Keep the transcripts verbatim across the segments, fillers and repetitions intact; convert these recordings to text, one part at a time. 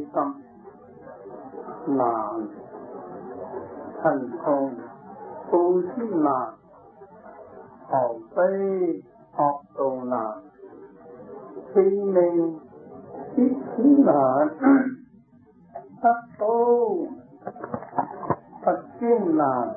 心難，貧窮布施難，逃避惡道難，其名必此難，得到佛經難，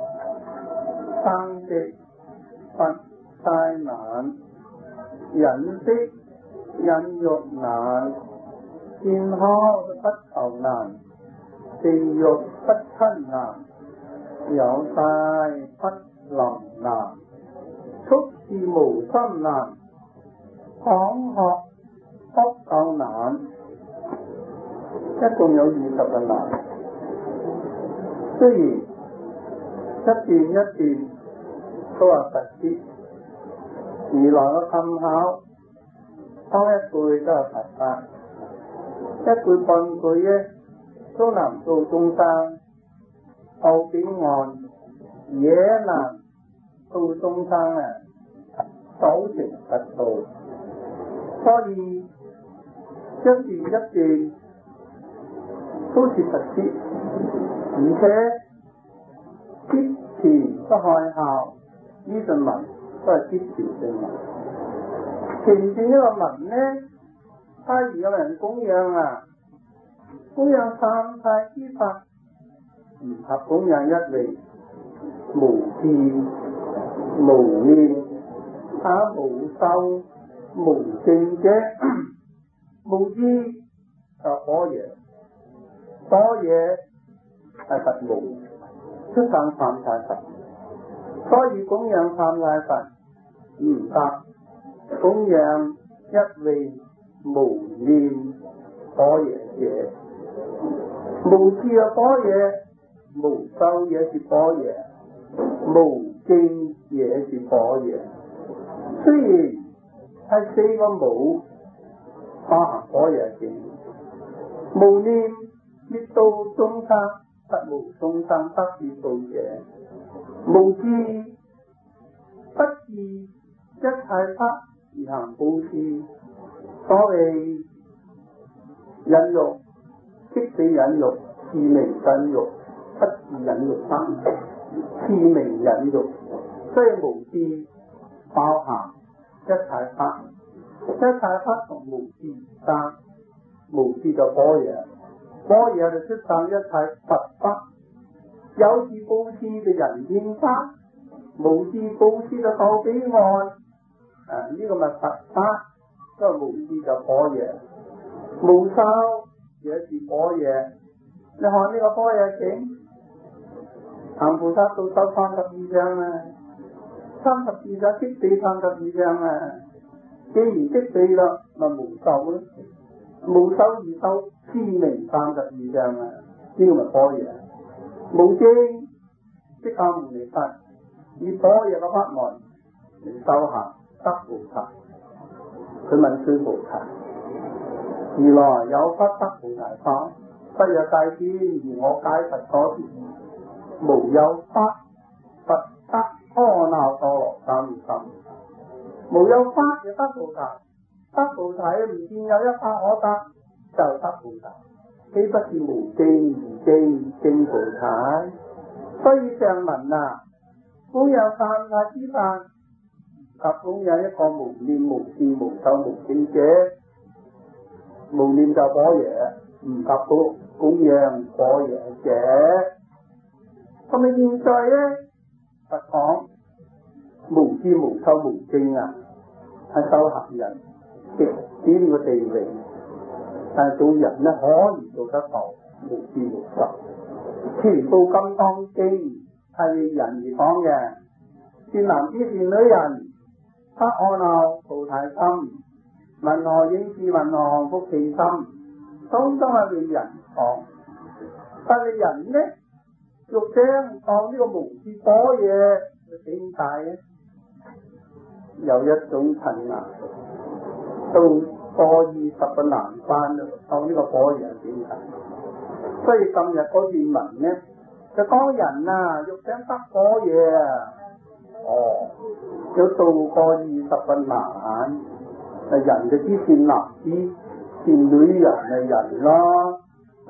生極佛齋難，忍的忍辱難，健康不求難，地獄不親難，有大不臨難，速事無心難，講學不夠難，一共有二十個難。雖然一段一段都係佛師，如來嘅tham考，當一句都係佛法，一句半句咧都能度眾生到彼岸，也能度眾生啊守成佛道。所以一段一段都是佛師，而且必前不害後，呢段文都係必前性文。前段呢個文呢，假如有人供養啊，供養三世之法，唔合供養一味無智無念啊無修無正者，無智就火嘢，火嘢係佛無，出生犯晒佛，所以供養犯晒佛唔得，供養一味無念火嘢者，無智嘅火嘢，無修也是火嘢，無正也是火嘢。雖然係四個無，包含火嘢境，無念滅度眾生，不無眾生得滅度者，無智不治一切法而行布施。所謂忍辱，即使忍辱，是名忍辱，不是忍辱三，是名忍辱。所以無智包含一切法，一切法同無智生，無智就火嘢，火嘢就出生一切佛法。有智布施嘅人天法，無智布施就到彼岸。啊，呢、這個咪佛法，都係無智就火嘢，無修也是火嘢。你看呢個火嘢境，行菩薩到修三十二相啊，三十二相即地三十二相啊。既然即地啦，咪無修咯，無修而修，知名三十二相啊，呢個咪火嘢。無正即刻唔嚟法，以火嘢嘅法門嚟修行得菩薩。佢問須菩薩：如來有不得菩提法，不若界天，而我解佛所說，無有法，佛得阿耨多羅三藐三。無有法亦得菩提，得菩提唔見有一法可得，就得菩提。豈不是無正而正正菩提？所以上文啊，供養三世之法，及供養一個無念無智無修無正者，無念就火嘢，唔及到供養火嘢者。咁咪現在咧，佛講無智無修無正啊，係修行人極端嘅地位。但係做人咧，可以做得到無智無修。全部金剛經係為人而講嘅，善男子善女人，得阿耨菩提心，云何應是云何降伏其心，通通係為人講。但係人咧，欲將當呢個無智火嘢，點解咧？有一種困難，到過二十個難關啦，當呢個火嘢點解？所以今日嗰段文咧，就講人啊，欲想得火嘢啊，哦，要渡過二十個難，人就知善男子善女人係人咯。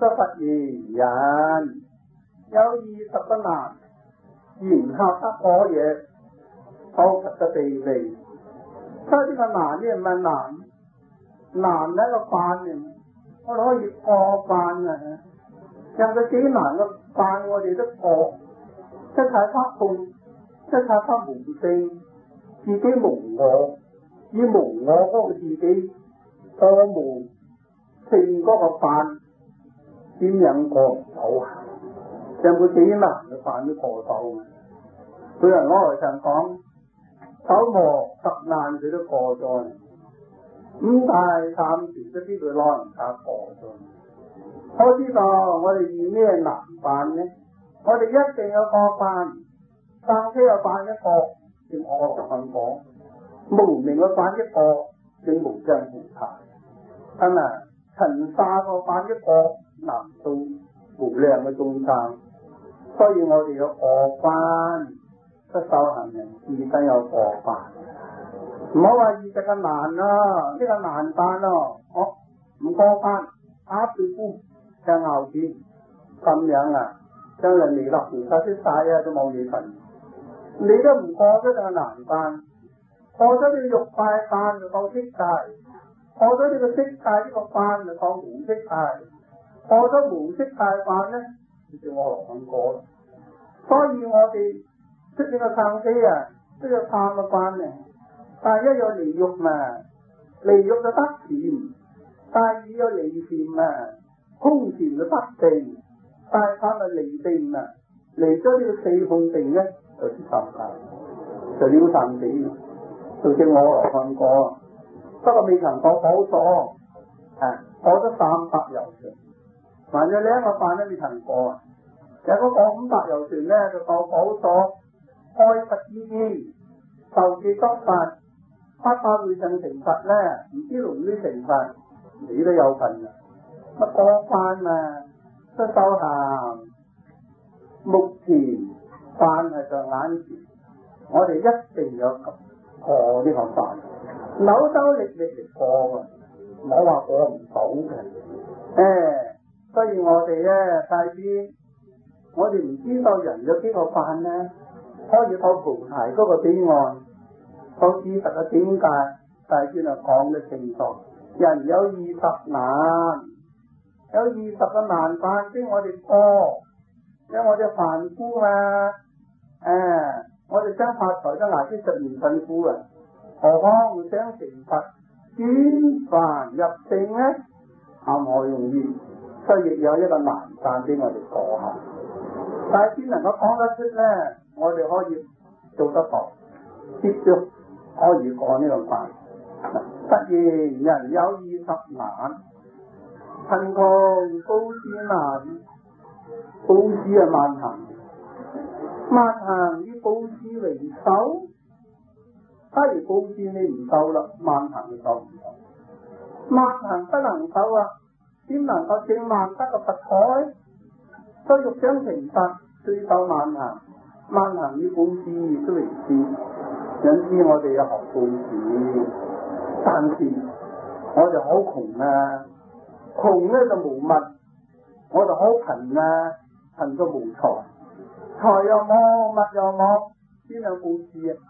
個佛言：人有二十個難，然後得果嘢，構佛嘅地利。所以呢個難呢唔係難，難係一個關嚟，我哋可以過關啊！有佢幾難嘅關，我哋都過。即係睇法空，即係睇法無性，自己無我，以無我嗰個自己過無性嗰個關，點樣過唔到啊？有冇幾難嘅關都過到？佢人攞來上講，九磨十難佢都過咗，五大三全都知佢攞人家過咗。我知道我哋遇咩難關呢？我哋一定要過關，生死又關一個，正我咁講，無明嘅關一個，正無障無太，係咪？塵沙個關一個，難到無量嘅眾生，所以我哋要過關，得修行人自身有過關，唔好話二十個難啦，呢個難關咯，我唔過關，打對官就拗錢，咁樣啊！將來彌勒菩薩識晒啊，都冇嘢份。你都唔過咗就難關，過咗呢個欲界關就當色界，過咗呢個色界呢個關就當無色界，過咗無色界關咧，就叫我羅漢果。所以我哋出呢個生死啊，都要探個關嘅。但係一有離欲嘛，離欲就得禪；但係二有離禪啊，空禪就得定。大法咪離定啊，離咗呢個四空定咧，就出三界，就了生死，就叫我羅漢果。不過未曾過寶所，啊，過咗三百遊船，還有另一個關都未曾過啊。有嗰個五百遊船咧，就過寶所，開佛依經，受記得法，八百會上成佛咧，唔知龍呢成佛，你都有份啊，乜過關啊？得修行，目前關係在眼前，我哋一定要過呢個關，扭手力力嚟過嘅，唔好話過唔到嘅。誒，所以我哋咧，大師，我哋唔知道人有幾個關咧，可以透菩提嗰個彼岸，透事實嘅境界，大師就講得清楚。人有二十難。有二十個難關先我哋過，因為我哋凡夫嘛，誒、啊，我哋想發財都挨啲十年辛苦啊，何況想成佛轉凡入聖咧，啱好容易，所以亦有一個難關俾我哋過下。但係先能夠講得出咧，我哋可以做得到，接住可以過呢個關。突然人有二十難。貧窮布施難，布施係萬行，萬行以布施為首。假如布施你唔受啦，萬行就受唔到。萬行不能受啊，點能夠證萬德嘅佛台？所以欲想成佛，須受萬行。萬行以布施都為先，因此我哋要學布施。但是我哋好窮啊！窮咧就無物，我就好貧啊，貧到無財，財又冇，物又冇，邊有布施啊？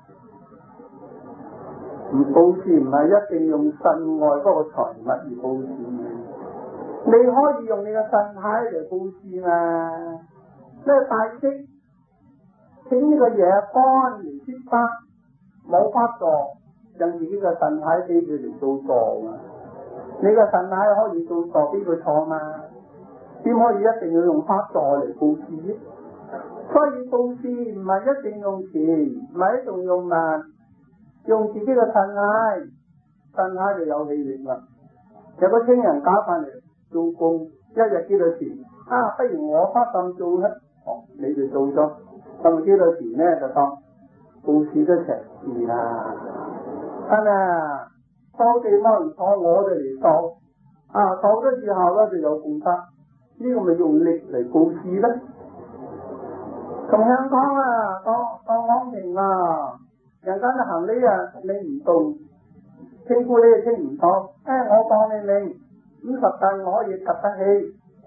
唔布施唔係一定用身外嗰個財物而布施，你可以用你嘅身體嚟布施嘛。呢大師請呢個野干嚟接法，冇法助，用自己嘅身體俾佢嚟做助啊！你個神體可以做助俾佢坐嘛？點可以一定要用法助嚟布施？所以布施唔係一定用錢，唔係一定用物，用自己嘅神體，神體就有氣力啦。有個青人搞翻嚟做工，一日幾多錢？啊，不如我花咁做啦，哦，你就做咗，咁幾多錢咧就當布施得成事啦，係咪啊？掃地冇人掃，我哋嚟掃，啊掃咗之後咧就有功德，呢個咪用力嚟布施咧。同香港啊，到到昂坪啊，人家嘅行李啊拎唔動，清庫你又清唔到，誒、哎、我幫你拎五十斤我可以及得起，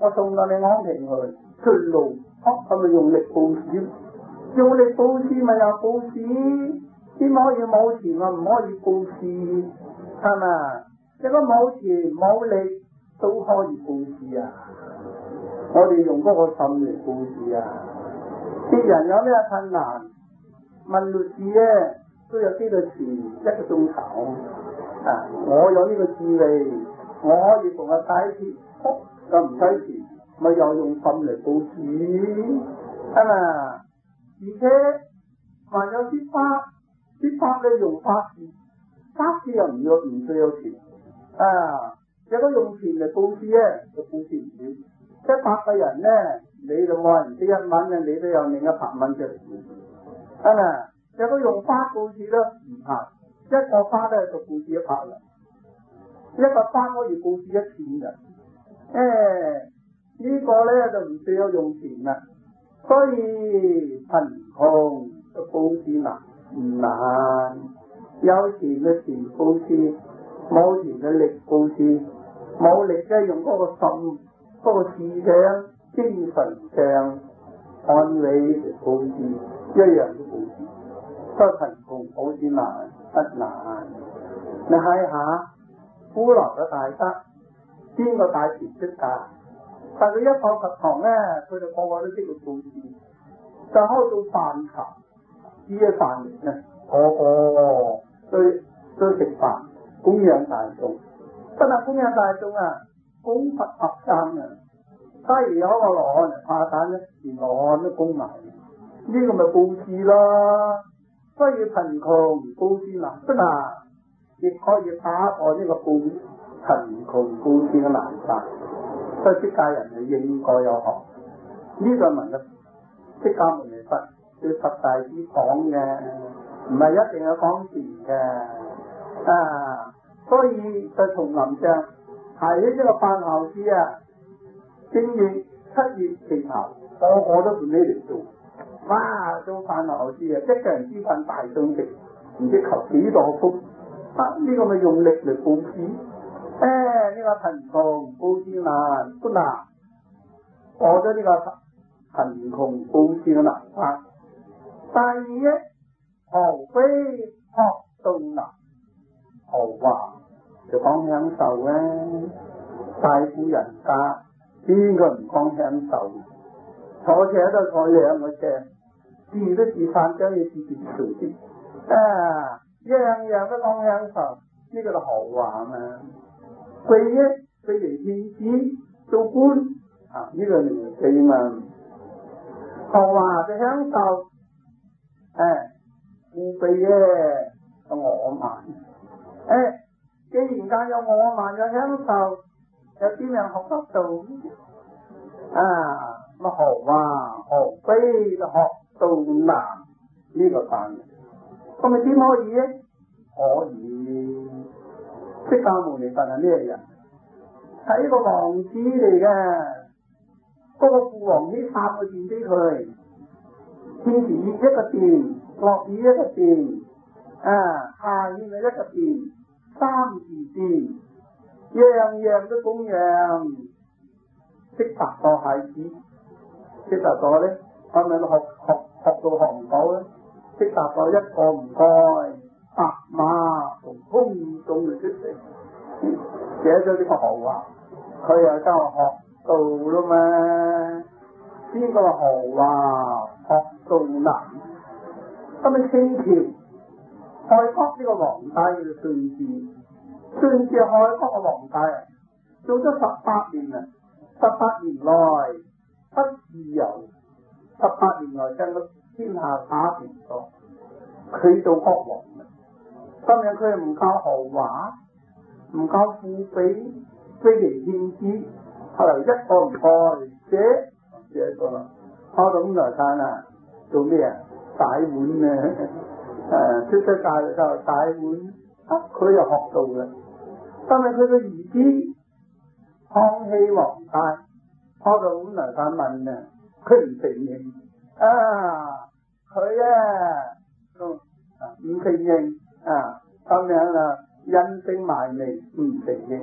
我送到你康平去出路，哦，係咪用力布施？用力布施咪有布施，點可以冇錢啊？唔可以布施，係咪？如果冇錢冇力都可以布施啊！我哋用嗰個心嚟布施啊！啲人有咩困難問律師咧，都有幾多錢一個鐘頭啊！我有呢個智慧，我可以同佢解決，又唔使錢，咪又用心嚟布施，係咪？而且還有啲法，啲法咧用法事，法事又唔要唔需要錢啊！如果用錢嚟布施咧，就布施唔少。一百個人咧，你就話人哋一蚊咧，你都有另一百蚊嘅，係咪？如果用法布施咧，唔係一個法咧就布施一百人，一個法可以布施一千人。誒、哎，這個、呢個咧就唔需要用錢啦。所以貧窮嘅布施難唔難？有錢嘅錢布施，冇錢嘅力布施，冇力嘅用嗰個心、嗰、嗰個思想、精神上安慰嚟布施，一樣嘅布施。所以貧窮布施難不難？你睇下古來嘅大德，邊個大權出家？但係佢一放佛堂咧，佢哋個個都識到布施，就開到飯堂，煮嘅飯嚟咧，個個都都食飯，供養大眾。真係供養大眾啊，供佛合僧啊！假如有個羅漢嚟化解咧，連羅漢都供埋，呢、這個咪布施咯。所以貧窮布施難不難？亦可以打破呢個布貧窮布施嘅難法。所以釋迦人係應該有學呢、這個文嘅釋迦牟尼佛對十大師講嘅，唔係一定係講錢嘅啊。所以就叢林上提起呢個飯後事啊，正月七月前後，個個都自己嚟做，哇！做飯後事啊，一個人煮飯大眾食，唔知求幾多福啊！呢、這個咪用力嚟布施。誒，呢、這個貧窮布施難不難？過咗呢個貧窮布施嘅難關。第二，豪非學道難，豪華就講享受咧。大富人家邊個唔講享受？坐車都坐兩個車，住都住三張嘢，住住住啲啊，樣樣都講享受，呢、這個就豪華嘛。貴嘅貴嚟獻子做官啊，呢、這個年紀嘛，豪華就享受，誒、哎，富貴嘅就我慢，誒、哎，既然間有我慢有享受，有邊樣學得到啊？咁豪華豪貴就學到難呢、這個範，咁咪點可以咧？可以。釋迦牟尼佛係咩人？係一個王子嚟嘅，嗰、那個父王起三個殿俾佢，天時一個殿，落雨一個殿，啊，下雨咪一個殿，三時殿，樣樣都供養，識達個孩子，識達個咧，係咪學學學到學唔到咧？識達個一個唔該。白馬從空中嚟出嚟，寫咗呢個豪華，佢又教我學道啦嘛。邊個豪華學道難？咁啊清朝開國呢個皇帝叫做順治，順治開國嘅皇帝啊，做咗十八年啊，十八年內不自由，十八年內將個天下打平咗，佢做國王。今日佢唔夠豪華，唔夠富貴，飛嚟獻子，後來一個唔該寫寫過啦，開到咁來嘆啊，做咩啊？洗碗啊！誒，出世界就洗碗，啊，佢又學到啦。今日佢個兒子康熙皇帝開到咁來嘆問啊，佢唔承認啊，佢啊都唔承認。啊，咁樣啊，隱姓埋名唔承認，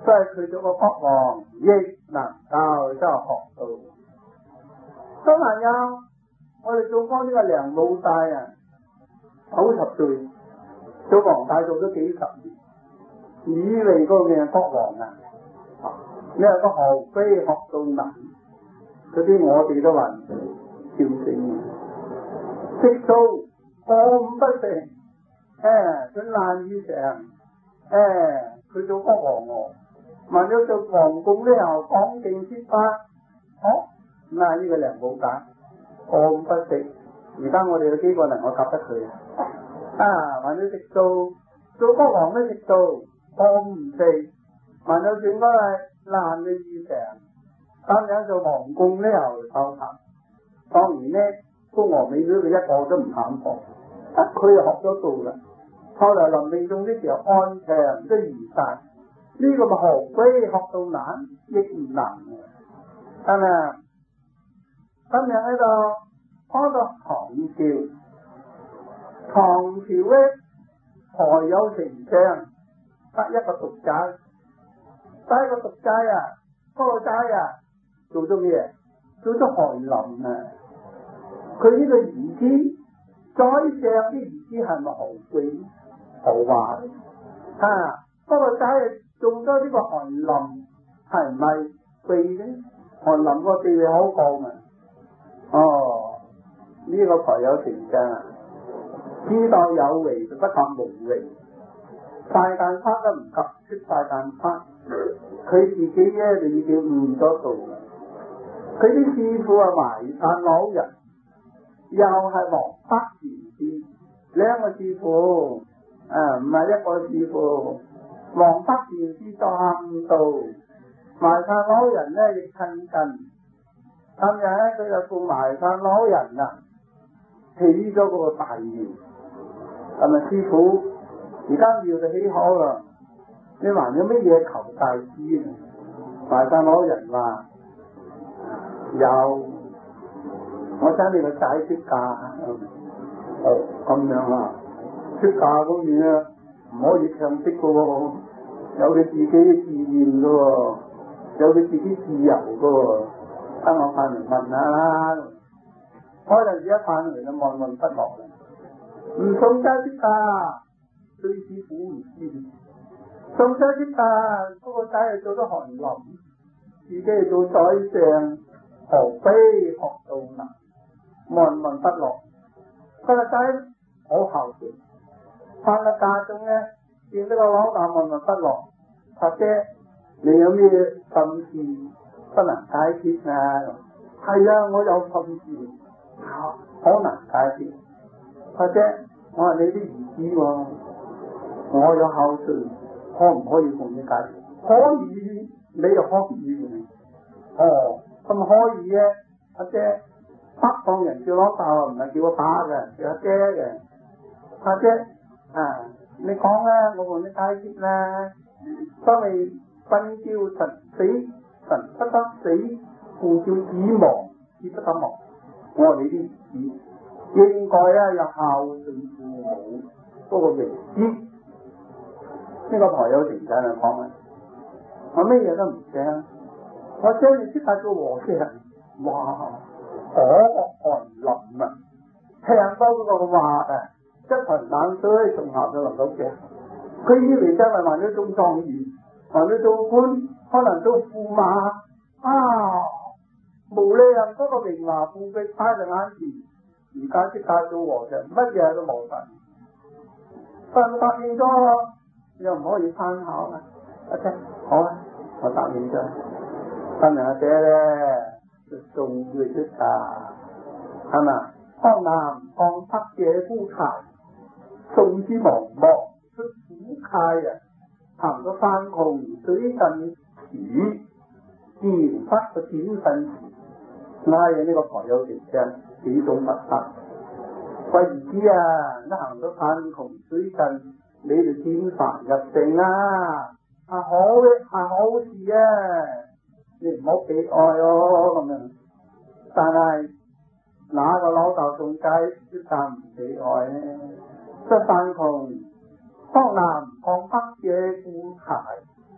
所以佢做個國王亦能夠真係學到。小朋友，我哋做翻呢個梁老大啊，九十歲做皇帝做咗幾十年，以為個命國王啊，你係個學飛學到難，嗰啲我哋都話笑死，識數過五不成，誒佢難以成，誒佢做國王喎，問咗做皇宮咧又講定説法，哦，嗱呢個梁老大過五不成，而家我哋有幾個能夠夾得佢啊？啊，問咗識數做國王都識數過唔成，問咗算嗰係難嘅以成，咁樣做皇宮咧又鬥談，當然咧高娥美女佢一個都唔肯學。佢又學咗道啦，後來臨命終的時候安詳都如晒，呢、這個咪學飛學到難亦唔難嘅，係咪啊？今日喺度開個唐朝，唐朝咧何有丞相得一個獨仔，得一個獨仔啊，嗰、那個仔啊做咗咩？做咗翰林啊！佢呢個兒子。再上啲兒子係咪豪貴豪華咧？啊，不過仔做咗呢個翰林係唔係貴咧？翰林個地位好高啊！哦，呢、這個才有成㗎，知道有為就不及無為，晒間花都唔及出晒間花，佢自己咧就已經悟咗道啦。佢啲師傅啊埋山老人。又係王北禪師，兩個師傅，誒唔係一個師傅。王北禪師就悟道，埋山老人咧亦親近。今日咧佢就送埋山老人啊，起咗嗰個大廟。係咪師傅？而家廟就起好啦，你還有乜嘢求大師啊？埋山老人話有。我想你個仔出嫁，哦咁樣啊，出嫁嗰邊咧唔可以強迫噶喎，有佢自己嘅自願噶喎，有佢自己自由噶喎。等我翻嚟問下啦，嗰陣時一翻嚟就悶悶不樂啦，唔送仔出嫁，對師傅唔知，送仔出嫁嗰個仔係做咗翰林，自己係做宰相，何非學到難？悶悶不樂，佢個仔好孝順，翻到家中咧，見到個老大悶悶不樂，或者你有咩心事不能解決啊？係啊，我有心事，好難解決。或者我話你啲兒子喎，我有孝順，可唔可以同你解決？可以，你又可以。哦，咁可以嘅，或者。北方人叫老豆唔係叫我打嘅，叫阿姐嘅。阿姐啊，你講啦，我同你解決啦。當你分叫神死，神不得死，父叫子亡，子不得亡。我話你啲兒子應該啊有孝順父母嗰個名節。呢個台有成仔嚟講啊，我咩嘢都唔驚，我將你出嚟做和尚，哇！嗰個翰林啊，聽到嗰個話啊，一盆冷水從下就淋到腳。佢以為真係話你做狀元，話你做官，可能做駙馬啊，無理人嗰個榮華富貴擺在眼前，而家即刻做和尚，乜嘢都冇份。但答應咗又唔可以參考啊！阿姐，好啊，我答應咗。今日阿姐咧。送佢出嫁，係嘛？江南放北野夫柴，送之茫茫出苦界啊！行咗山窮水盡處，自然不個轉身時，拉嘅呢個台有成聲，幾種佛法。喂兒子啊，一行咗山窮水盡，你哋轉凡入城啊，係好嘅，係好事啊！你唔好悲哀哦，咁樣。但係哪個老豆仲計都咁唔悲哀咧？出山窮，江南放北野夫柴，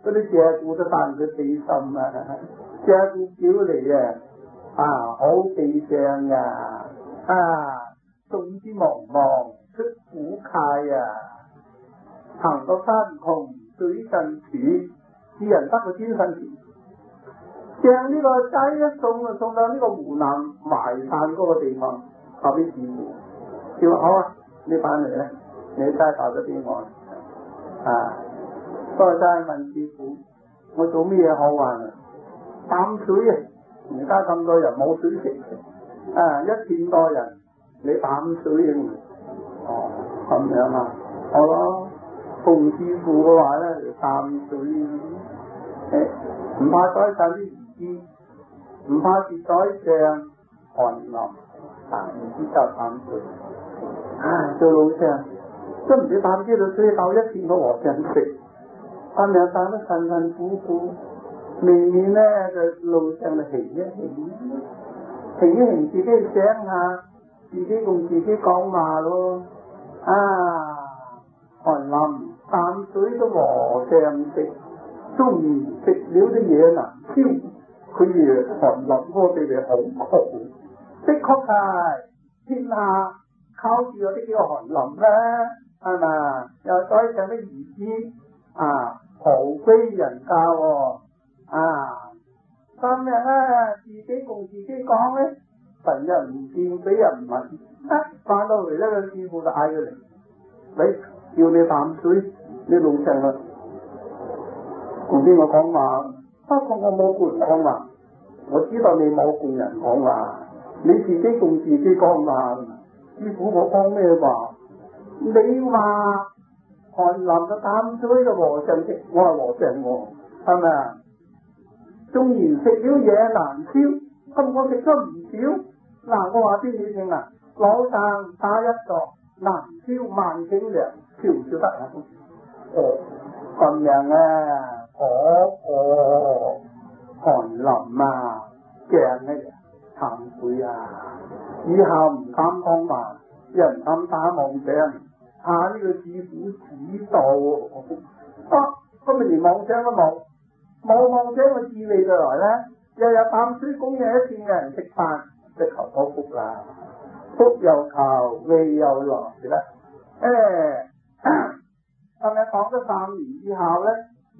嗰啲鷓鴣都帶佢地心啊！鷓鴣叫嚟啊，啊好地正啊，啊種子茫茫出苦界啊，行到山窮水盡處，智人得個天生田。將呢個齋一送啊，送到呢個湖南淮山嗰個地方，後邊師傅叫好啊，你翻嚟咧，你齋帶咗俾我啊！嗰個齋問師傅，我做咩嘢好玩啊？淡水啊！而家咁多人冇水食啊，一千多人，你淡水啊？哦，咁樣啊，好咯。馮師傅嘅話咧，淡水誒，唔怕宰晒啲魚枝，唔怕跌宰上寒林，啊，唔知就淡水。啊，做老將都唔知淡啲到水到一千個和尚食，咁樣散得辛辛苦苦。明年咧就路上就停一停，停一停自己想下，自己同自己講話咯。啊，寒林淡水都和尚食，中意食了啲嘢難挑，佢而寒林我哋哋好窮，的確係天下靠住嗰啲叫寒林啦，係嘛？又再上啲兒子啊，豪貴人家喎。啊！今日咧，自己同自己講咧，神又唔見，俾人唔問，啊！翻到嚟咧，個師傅就嗌佢嚟，你叫你淡水，你老正啦，同邊個講話？不過我冇同人講話，我知道你冇同人講話，你自己同自己講話。師傅，我講咩話？你話寒林嘅淡水嘅和尚食，我係和尚喎，係咪啊？縱然食了嘢難消，咁我食咗唔少。嗱，我話俾你聽啊，老踭打一個難消萬頃糧，消唔消得啊？哦，咁樣啊，嗰、那個寒林啊，鏡咧慚愧啊，以後唔敢講話，又唔敢打妄想，怕呢個師傅指導。啊，咁咪連妄想都冇。冇妄想個智慧就來咧，日日淡水供應一線嘅人食飯，就求到福啦，福又求，利又來啦。誒、欸，咁你講咗三年之後咧，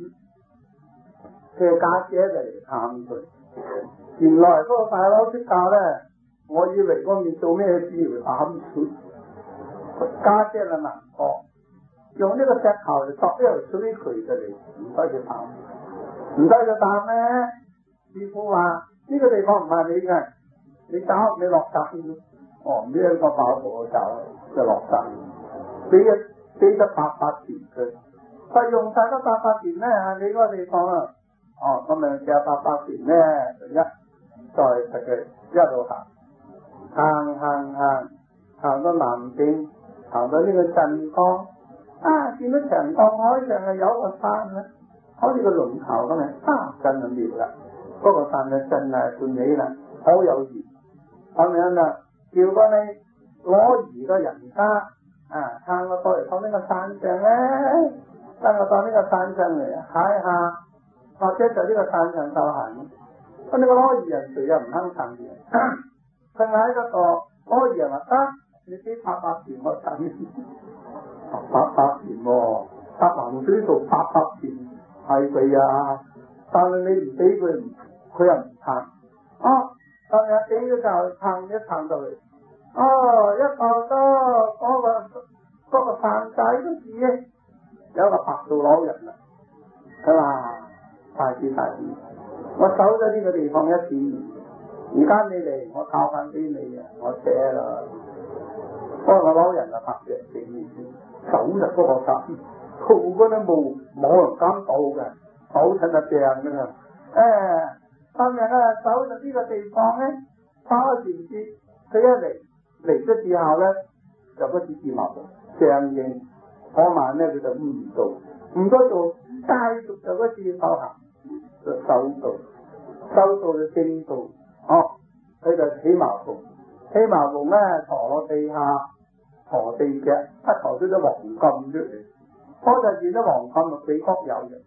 佢家姐就嚟探佢。原來嗰個大佬出教咧，我以為嗰面做咩事嚟淡水，家姐就難過，用呢個石頭嚟作呢條水渠就嚟唔該佢淡。唔得就淡咧，師傅話呢、這個地方唔係你嘅，你走你落山。哦，呢一個爆破走就落山，俾一俾得八百錢佢，佢用晒得八百錢咧，你嗰個地方啊，哦咁咪借八百錢咧，就一再實佢一路行，行行行行到南邊，行到呢個鎮江，啊見到長江海上係有個山咧。好似個龍頭咁嘅，啊真係妙啦！嗰、那個山就真係歡喜啦，好有緣。咁樣啦，叫嗰啲攞魚嘅人家啊，撐我過嚟到呢個山上咧，撐我到呢個山上嚟睇下，或者就呢個山上受行。咁呢個攞魚人誰又唔肯撐嘅？佢喺嗰個攞魚人話得，你俾八百錢我撐，八百錢喎，搭橫水道八百錢。係佢啊，但係你唔俾佢，佢又唔撐。哦，今日俾咗就撐一撐到嚟。哦，一到咗嗰個嗰、嗰個飯仔嗰時咧，有個白道老人啦。佢話：大師大師，我守咗呢個地方一次年，而家你嚟，我教翻俾你啊，我寫啦。嗰個老人就拍著地守入嗰個山。好嗰啲冇冇人敢到嘅，好親就病嘅啦。誒，今日咧走到呢個地方咧，花船節佢一嚟嚟咗之後咧，就嗰次字幕上映，嗰晚咧佢就唔做，唔多做，繼續就嗰次修行，就修道，修道就正道，哦，佢就起茅棚，起茅棚咧坐落地下，坐地腳，一坐出咗黃金出嚟。嗰陣時啲黃金就幾多有嘅，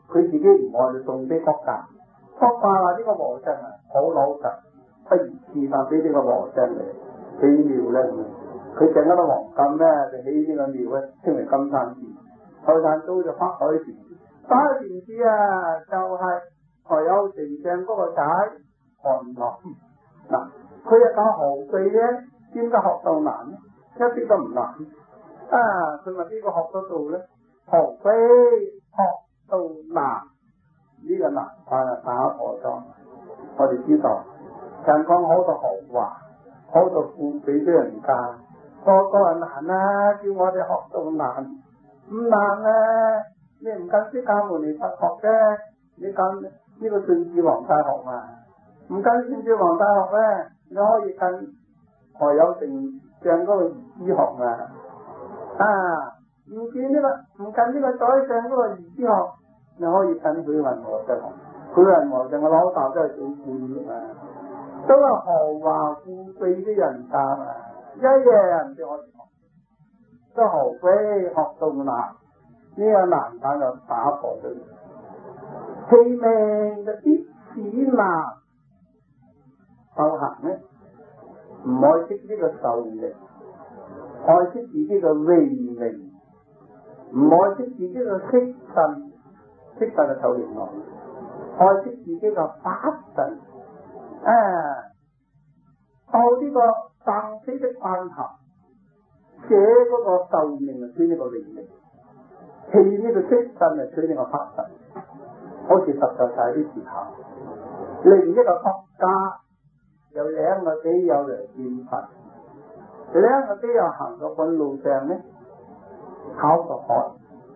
佢自己唔愛就送俾國家。國家話呢個和尚啊好老實，不如示範俾呢個和尚嚟起廟咧。佢整嗰啲黃金咧就起呢個廟咧，稱為金山寺。後山都就北海禪師，北海禪師啊就係何有成正嗰個仔韓樂嗱，佢又教豪記咧，點解學到難咧？一啲都唔難啊！佢話呢個學得到咧，豪記學到難，呢、這個難啊打破咗。我哋知道香港好多豪華，好多富俾啲人家，個個係難啊！叫我哋學到難。唔難啊！你唔跟釋迦牟尼佛學嘅，你跟呢個順治皇太學嘛？唔跟順治皇太學咧，你可以跟何有成像嗰個兒子學嘛？啊！唔見呢個唔跟呢個宰相嗰個兒子學，你可以跟許雲和尚學。許雲和尚嘅老豆都係做官嘅嘛，都係豪華富貴啲人家嘛，一樣唔俾我哋學。都豪飛學到難，呢、這個難關就打破咗。棄命就必此難，修行咧唔愛惜呢個壽命，愛惜自己嘅榮名，唔愛惜自己嘅色身，色身嘅壽命來，愛惜自己嘅法身。啊，到呢個生死的關頭。寫嗰個壽命啊，取呢個榮命；棄呢個色身啊，取呢個法身。好似實在晒啲時候，另一個國家有兩個基友嚟見佛，兩個基友行到半路上咧，口就渴，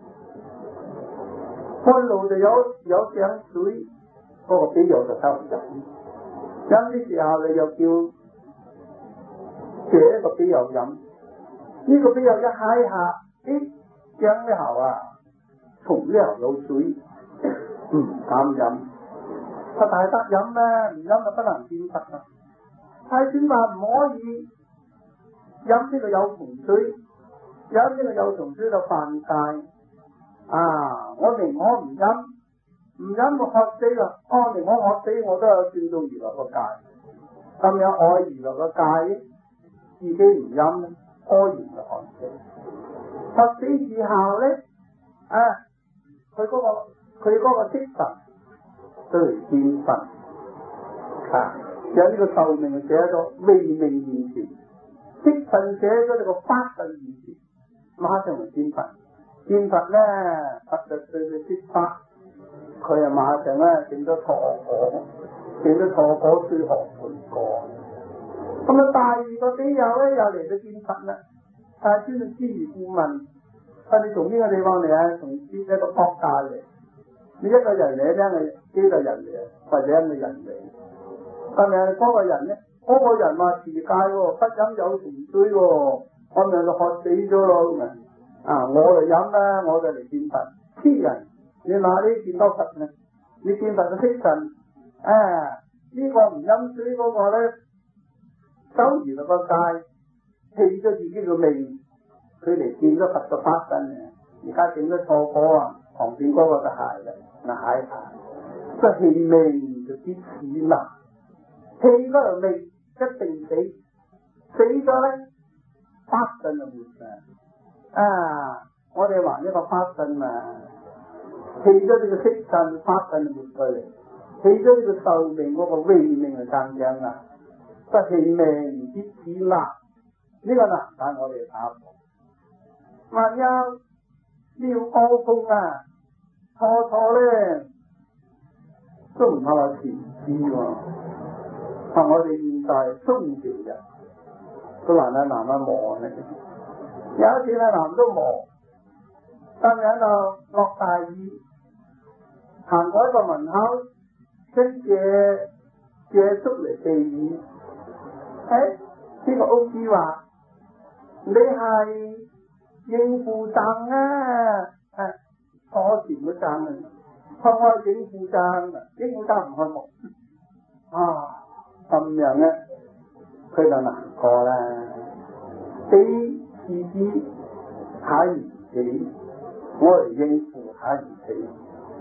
半路就有有井水，嗰、那個基友就收唔入。飲啲時候你又叫這個基友飲。呢個比較一嗨下，誒，將呢喉啊，從呢喉有水，唔敢飲。佢大得飲咩？唔飲就不能見佛啊！太先話唔可以飲呢個有蟲水，飲呢個有蟲水就犯戒啊！我寧可唔飲，唔飲就渴死啦。我寧可渴死，我都有轉到娛樂個戒。咁樣愛娛樂個戒，自己唔飲咧。屙完就渴死，渴死之後咧，啊，佢嗰、那個佢嗰個色神都嚟見佛，啊，有呢個壽命寫咗慧命現前，色神寫咗呢個法身現前，馬上嚟見佛，見佛咧，佛就對佢説法，佢啊馬上咧整咗錯果，整咗錯果水河盤過。咁啊，第二個基友咧又嚟到見佛啦，但係先至知而故問，啊你從邊個地方嚟啊？從邊一個國家嚟？你一個人嚟，兩個幾個人嚟，或者兩個人嚟？咁咪嗰個人咧？嗰、那個人話持戒喎，不飲有蟲水喎，我咪就渴死咗咯咁啊！我就飲啦，我就嚟見佛。黐人，你哪裡見到佛呢？你見佛就識神啊！呢、這個唔飲水嗰個咧。收完啦個戒，棄咗自己嘅命，佢嚟見咗佛嘅法身啊！而家整咗錯果啊，旁邊嗰個就係啦，嗱係係，所以棄命就必此難，棄嗰條命一定死，死咗咧法身就沒啦啊！我哋還一個法身啊，棄咗呢個色身，法身就沒咗嚟，棄咗呢個壽命嗰個慧命嚟增長啊！不棄命必此難，呢個難但我哋打破。萬一妙高峰啊，錯錯咧都唔係話前知喎。啊，我哋現在中條人都難啊難啊磨咧，有一次咧難都磨，今日喺度落大雨，行過一個門口，跟住借宿嚟避雨。誒，呢、哎，這個屋主話你係應付站啊，誒，坐前嗰站啊，開開應付站，應付站唔開門，啊，咁樣咧，佢就難過啦。死自知睇唔起，我嚟應付睇唔起，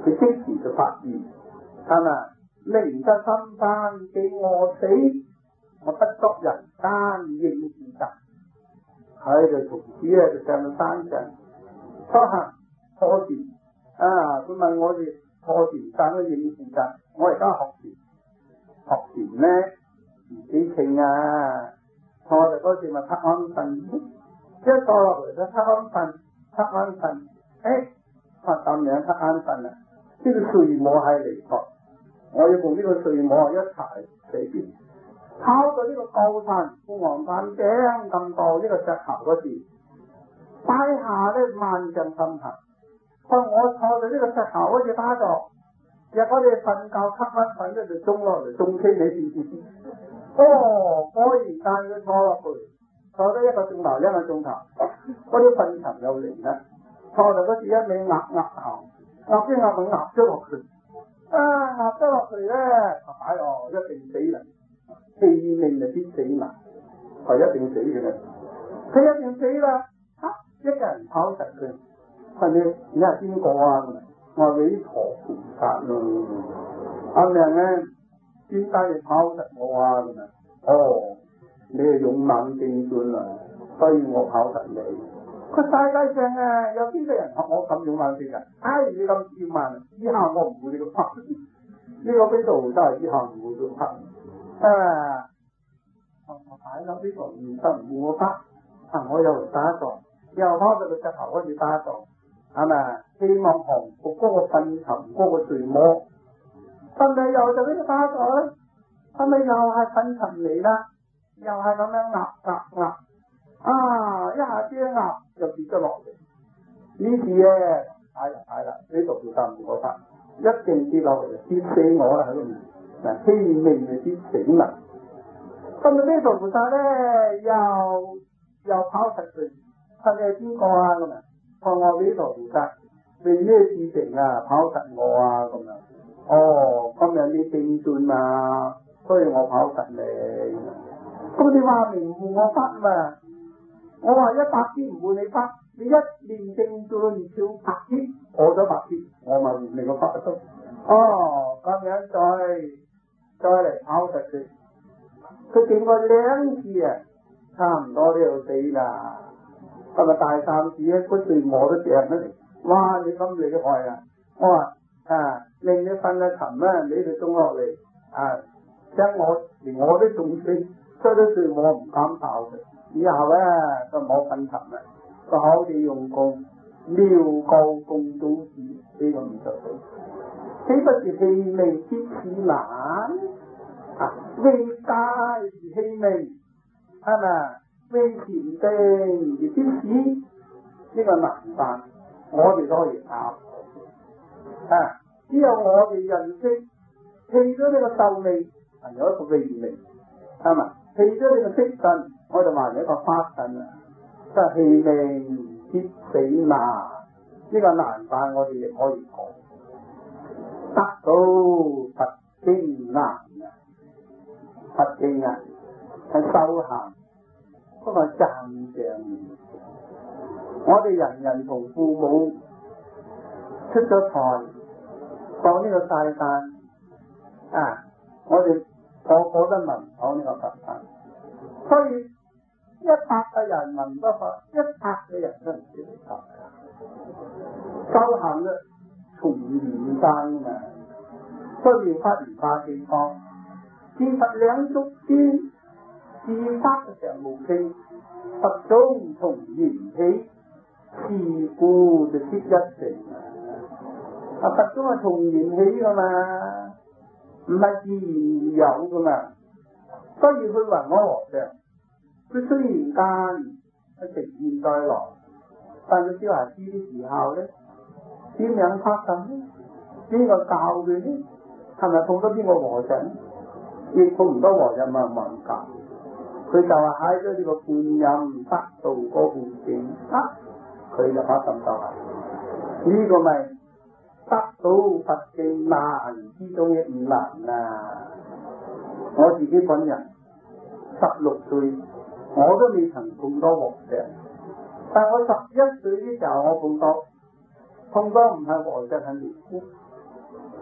佢即時就發現，係咪？寧得心翻既餓死，我不作人間應是責。佢就從此咧就上到山上初行坐禪啊！佢問我哋坐禪上嘅應是責，我而家學禪，學禪咧唔幾稱啊！坐就嗰時咪瞌安瞓，一坐落嚟就瞌安瞓，瞌安瞓，誒，發咁樣瞌安瞓啦！呢個睡魔係嚟過，我要同呢個睡魔一齊死邊。跑到呢個高山鳳凰山頂咁高呢個石頭嗰時，大下咧萬丈深潭。我我坐到呢個石頭嗰時打坐，若我哋瞓覺瞌翻瞓咧就中落嚟，中傾你試試。哦，果然間佢坐落去，坐得一個鐘頭一個鐘頭，嗰啲瞓沉又嚟啦。坐到嗰時一味壓壓頭，壓先壓佢壓咗落去，啊壓咗落去咧，哎哦一定死啦！氣命就必死嘛，係一定死嘅。佢一定死啦，吓、啊、一個人跑實佢，問你你係邊個啊？我話韋陀菩薩咯。阿娘咧，點解要跑實我啊？咁啊，哦，你係勇猛精進啊，所以我跑實你。佢世界上啊，有邊個人學我咁勇猛精進？唉，你咁傲慢，以後我唔會你咁拍。呢個邊度真係以後唔會咁拍。啊！我睇到呢個唔得唔我得，啊！我又打坐，又跑到個石頭開始打坐，係咪？希望降服嗰個糞沉嗰個睡魔，係咪又就呢個打坐咧？係咪又係糞沉嚟啦？又係咁樣壓壓壓，啊！一下子一壓就跌咗落嚟。呢次咧，睇啦睇啦，呢度就唔我得，一定跌落嚟，跌死我啦喺度。嗱，氣命就必死啦。咁啊呢度菩薩咧，又又跑實佢，係咪邊個啊？咁啊，我我呢度菩薩為咩事情啊？跑實我啊？咁啊，哦，今日你精進啊，所以我跑實你。咁你話明護我法嘛？我話一百天唔護你法，你一念精進跳百天，過咗百天，我咪護你個法都。哦，咁樣再。再嚟跑實佢，佢見過兩次啊，差唔多都要死啦。係咪大三次咧？嗰睡魔都掟出嚟，哇！你咁厲害啊！我話啊，令你瞓得沉啦，你就中落嚟啊！將我連我都中死，所以啲睡魔唔敢跑佢。以後咧就冇瞓沉啦，個口地用功，妙高共種子呢個唔得到。豈不是氣命必是難啊？為戒而氣命，係咪？為禪定而必死，呢個難辦，我哋都可以答啊！只有我哋人識棄咗呢個壽命，係有一個慧命，係咪？棄咗呢個色身，我就話一個法身啊！即係氣命必死難，呢個難辦，我哋亦可以講。得到佛經難啊！佛經啊，係修行嗰個讚賞。我哋人人同父母出咗台，講呢個世界啊，我哋個個都聞講呢個佛法，所以一百個人聞得佛，一百個人都唔知你佛。修行咧。從緣生啊，所以發言化地方，見佛兩足先，自發嘅常無傾，佛中從緣起，是故就識一成啊！佛中係從緣起噶嘛，唔係自然而有噶嘛，所以佢話我和尚，佢雖然間係成現在來，但係小孩子啲時候咧。點樣發心呢？邊個教佢呢？係咪碰到邊個和尚？亦碰唔到和尚咪冇人教。佢就係喺咗呢個觀音得道嗰部經啊，佢就發心修行。呢、這個咪得到佛經難之中亦唔難啊！我自己本人十六歲，我都未曾碰到和尚，但我十一歲嘅時候我碰到。碰到唔係和尚係尼姑，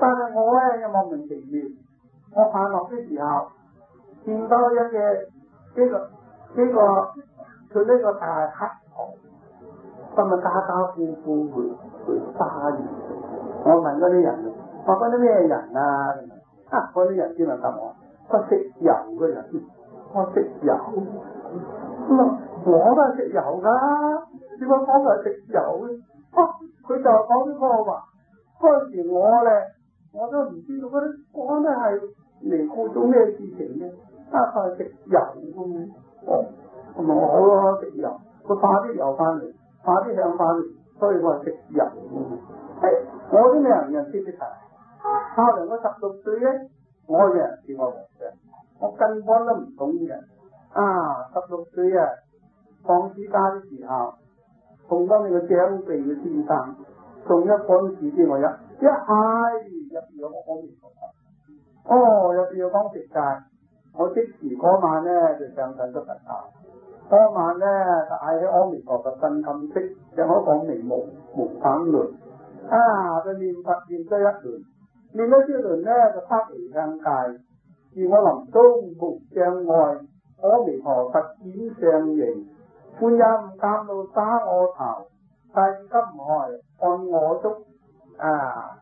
但係我咧又莫名其妙，我行落嘅時候見到一嘅呢個呢個佢呢個大黑袍，咁啊家家戶戶去去揸住。我問嗰啲人，我嗰啲咩人啊？啊，嗰啲人先嚟答我，佢食油嘅人，我食油，咁啊我都係食油噶，點解講係食油嘅？啊，佢就講呢個話，嗰時我咧我都唔知道嗰啲講咧係嚟過咗咩事情嘅，啊佢係食油嘅，哦，咁咪我好咯食油，佢化啲油翻嚟，化啲香翻嚟，所以我係食油嘅。誒，我啲咩人人識識睇，後來我十六歲咧，我嘅人叫我皇上，我根本都唔懂嘅。啊，十六歲啊，放暑假嘅時候，同當你個長輩嘅先生送一本書俾我一，一係入邊有個阿彌陀佛，哦，入邊有講食戒，我即時嗰晚咧就上緊咗佛教，嗰晚咧就嗌起阿彌陀佛真禁色，就我講眉毛無等輪，啊，就念佛念咗一輪，念咗一輪咧就拋離向界，而我臨終無障礙。阿彌陀佛顯上形，觀音監到打我頭，大金海按我足啊！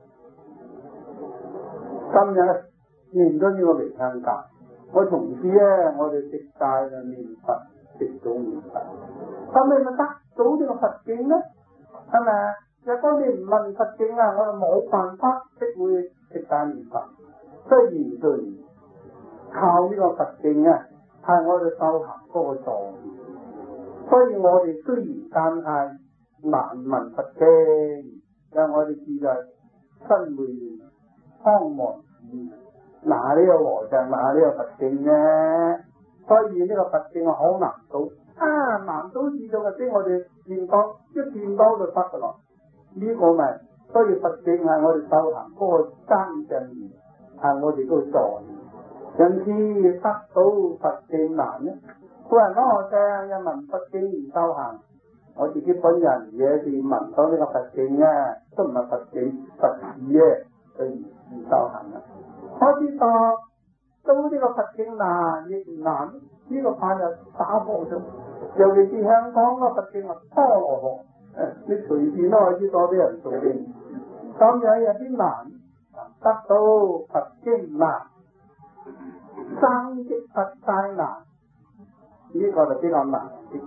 今日咧念咗呢個離向界，我從此咧我哋食戒就念佛，食早念佛，咁你咪得到呢個佛境咧？係咪啊？若果你唔問佛境啊，我就冇辦法識會食戒念佛。雖然對靠呢個佛境啊！係我哋修行嗰個狀元，所以我哋雖然間係難聞佛經，但我哋自在身會康望子，嗱呢個和尚，嗱呢個佛經咧，所以呢個佛經係好難到，啊難到至到嘅先我哋見到一見到就得噶啦，呢、這個咪所以佛經係我哋修行嗰個真正義，係我哋嗰個狀元。因此得到佛經難咧，古人講我正一聞佛經而修行，我自己本人也是聞到呢個佛經啊，都唔係佛經佛語嘅，所以而修行啦。我知道到呢個佛經難亦唔難，呢、這個法就打破咗。尤其是香港個佛經啊，拖羅河，誒，你隨便都可以知道啲人做嘅，咁樣有啲難，得到佛經難。生即佛齋難，呢、這個就比較難啲。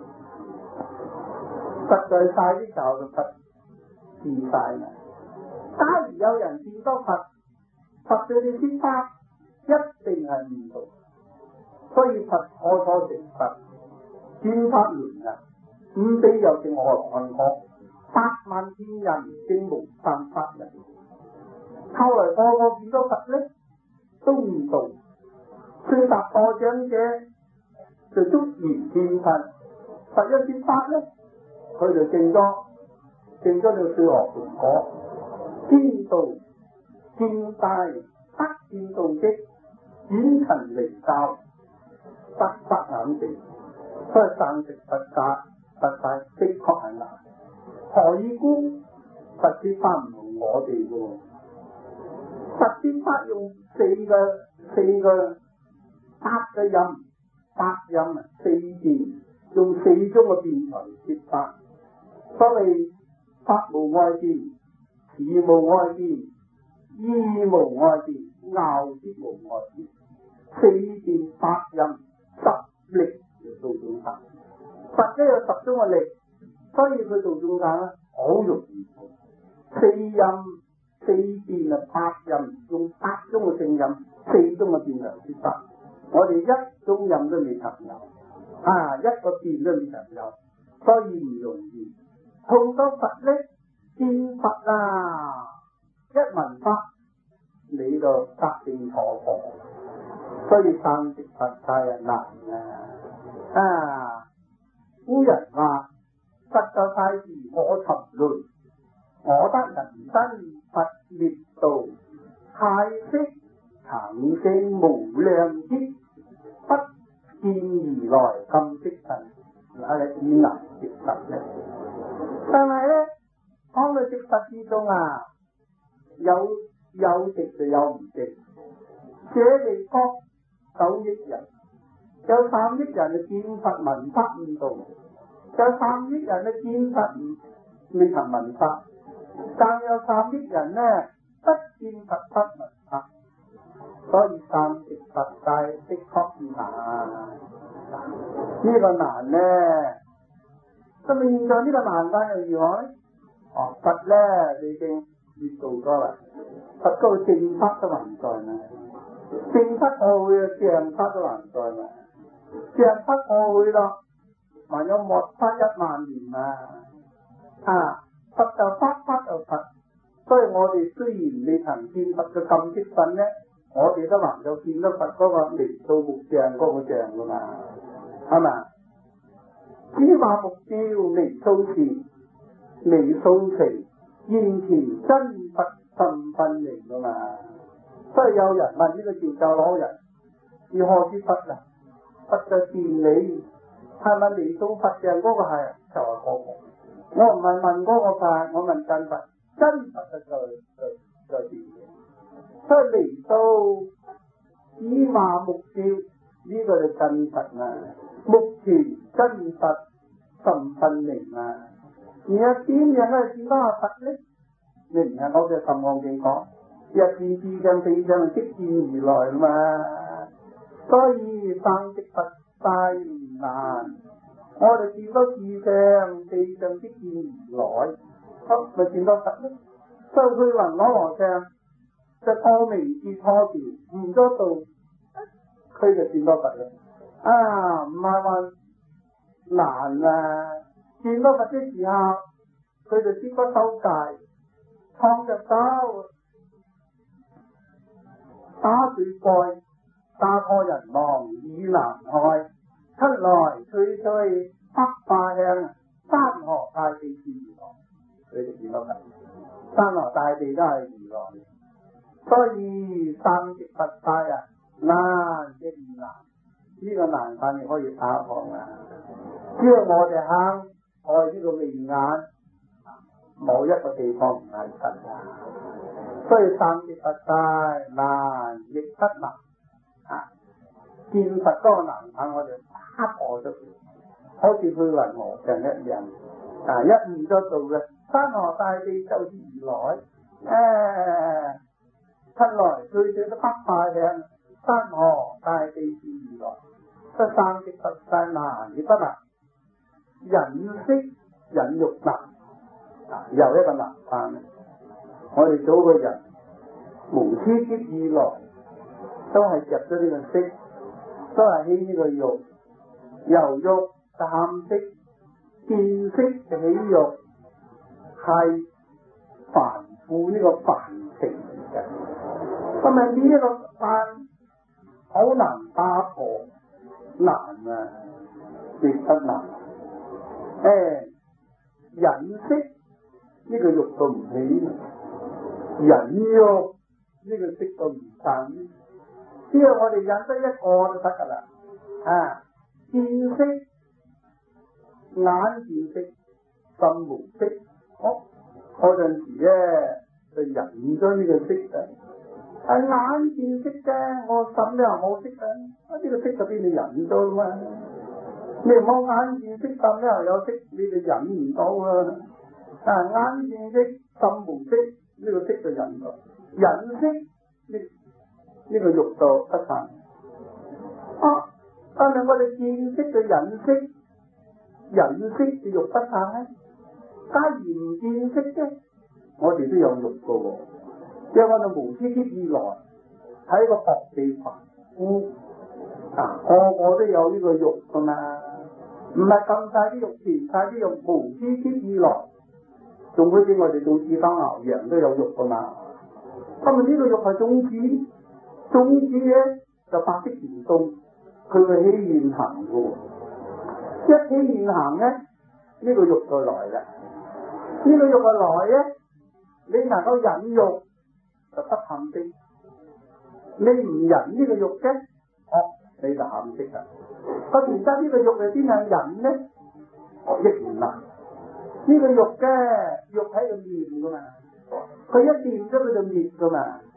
實在晒啲時候就佛自晒啦。假如有人見到佛，佛對你先生一定係唔同。所以佛可所成佛，轉法輪啊，五比有正我看過，百萬千人正無辦法人。後來個個見到佛咧，都唔同。最達破長者就足然見佛，佛一說法咧，佢就證咗證咗了最後結果，見道見大得見道即遠塵離教，得不眼定，所以贊成佛家佛法的確係難。何以故？佛說法唔同我哋嘅，佛說法用四個四個。八嘅音，八音啊，四變，用四種嘅變來說法。所謂法無外變，詞無外變，意無外變，拗之無外變。四變八音，十力嚟做眾生。佛咧有十種嘅力，所以佢做眾生咧好容易做。四音四變啊，八音用八種嘅聲音，四種嘅變來說法。我哋一種音都未曾有，啊一個變都未曾有，所以唔容易。碰到佛咧，見佛啊，一聞法你就得定妥妥，所以生食佛太難啊！啊，古人話：佛就太時我沉淪，我得人生佛滅道，太息長勝無量劫。不見而來咁即神，嗱你點難食佛咧？但係咧，講到食佛之中啊，有有食就有唔食。這地方九億人，有三億人係見佛聞法悟道，有三億人係見佛未曾聞法，但有三億人呢不見佛不聞法，所以三食佛界的確難。呢、這個難呢，咁你現在呢個難法又如何呢？哦，佛咧已經越做咗啦，佛嗰個正法都還在嘛，正法過去啊，正法都還在嘛，正法過去咯，還有末法一萬年啊！啊，佛就法，法就佛，所以我哋雖然未曾見佛嘅咁激憤咧，我哋都能夠見到佛嗰個微數目像嗰個像噶嘛，係嘛？只話目標微數時。微數期現前真佛甚分明噶嘛，所以有人問呢個調教老人，如何是佛啊？佛就善理，係咪微數佛像嗰個係？就係嗰個。我唔係問嗰個法，我問真佛，真佛就在在在邊？所以微數只話目標呢、這個就真佛啊，目前真佛甚分明啊。而家點樣咧見到阿佛咧？你唔係我嘅《十望經》講，一見智障四障即見如來嘛。所以三食佛界唔難，我哋見到智障四障即見如來，咁咪見到佛咧？所以佢雲羅羅像就破明智破調，悟咗道，佢就見到佛啦。啊，唔係話難啊！見到佛嘅時候，佢就知不收戒，創着手，打對蓋，打破人亡以難害，出來吹吹北化向山河大地是如來，佢就見到佛。山河大地都係如來，所以三食佛界啊，難即唔難，呢、這個難法你可以打破啊！只要我哋肯。我哋呢個慧眼冇一個地方唔係佛啊，所以三食佛界難亦不難啊！見佛嗰個難法我哋打破咗佢，好似去雲和尚一樣啊！一悟咗道嘅山河大地就是如來，誒出來最最都北化向山河大地是如來，所以三食佛界難亦不難。忍識忍辱難啊，又一個難法。我哋做個人無始劫以來都係入咗呢個識，都係起呢個欲，由欲淡識，見識起欲，係凡夫呢個凡情嚟嘅。咁啊呢一個法好難打破，難啊，亦不難。誒，忍識呢個欲到唔起，忍欲呢個識到唔散，只要我哋忍得一個就得噶啦。啊，見識眼見識心無識，好嗰陣時咧就忍咗呢個識啊。係眼見識啫，我心咧冇識啊，呢、這個識就俾你忍咗嘛。你冇眼見識，心咧又有識，你哋忍唔到啊！啊，眼見識，心無識，呢、這個識就忍到，忍識呢呢個欲度不散。啊，但係我哋見識嘅忍識，忍識嘅欲不散咧。假如唔見識啫，我哋都有欲噶喎。因為我哋無始劫以來喺個薄地凡夫啊，個個都有呢個欲噶嘛。唔係咁晒啲肉，填晒啲肉，無始劫以來，仲好似我哋做子生牛羊都有肉噶嘛。咁啊呢個肉係種子，種子咧就白色甜凍，佢會起現行噶。一起現行咧，呢、這個肉就來啦。呢、這個肉就來咧，你能夠忍肉就不陷識，你唔忍呢個肉嘅，哦你就陷識啦。個而家呢個肉係邊樣忍咧？亦唔難。呢、這個肉嘅肉喺度練噶嘛，佢一練咗佢就滅噶嘛。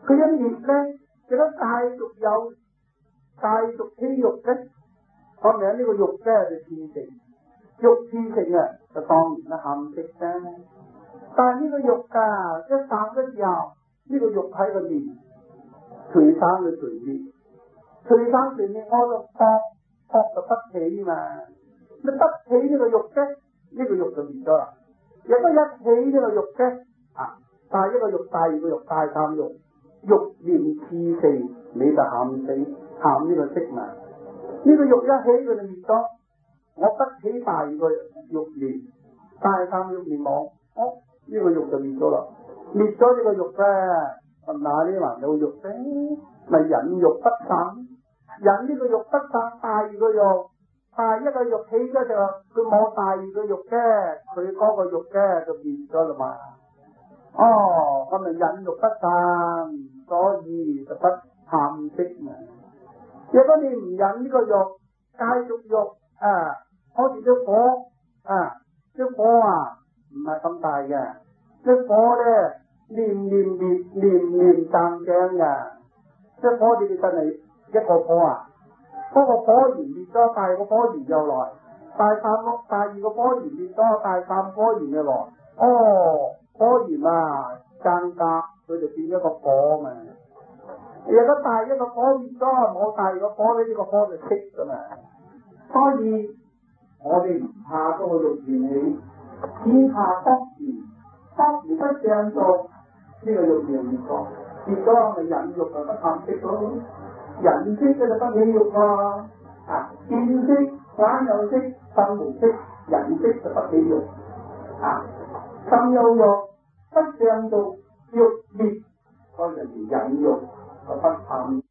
佢一滅咧，亦都繼續有繼續起欲嘅，講明呢個欲咧就熾盛，欲熾盛啊，就當然啦鹹色啫。但係呢個欲啊，一散嘅時候，呢、這個欲喺個面，隨生嘅隨滅，隨生隨滅，我就搏搏就不起嘛。你不起呢個欲啫，呢、這個欲就滅咗啦。若果一起呢個欲啫，啊，但係一個欲，第二個欲，大貪欲，欲念熾盛，你就鹹死鹹呢個色嘛。呢、這個欲一起佢就滅咗，我不起第二個欲念，大貪欲滅亡，哦，呢、這個欲就滅咗啦。滅咗呢個欲咧，嗱呢還有欲啫，咪忍欲不散，忍呢個欲不散，第二個欲。但係一個欲起咗就佢冇第二個欲嘅，佢嗰個欲嘅就滅咗啦嘛。哦，咁咪忍欲不散，所以就不鹹色嘛。如果你唔忍呢個欲，繼續欲啊，好似啲火啊，啲火啊唔係咁大嘅，啲火咧念念滅，念念湛漲嘅，啲火你哋真係一個火啊。嗰個火焰滅咗，第二個火焰又來，第三個第二個火焰滅咗，第三個火焰又來。哦，火焰啊，增加佢就變咗個火嘛。如果第一個火滅咗，冇第二個火咧，呢、這個火就熄噶嘛。所以我哋唔怕嗰個欲緣起，只怕得緣，得緣不上做，呢、這個欲緣滅咗，滅咗咪忍欲就不鹹色咯。人色嘅就不起欲咯，啊，見色、眼有色、心無色，人色就不起欲，啊，心有欲不上道，欲滅，嗰陣時忍欲就不淡。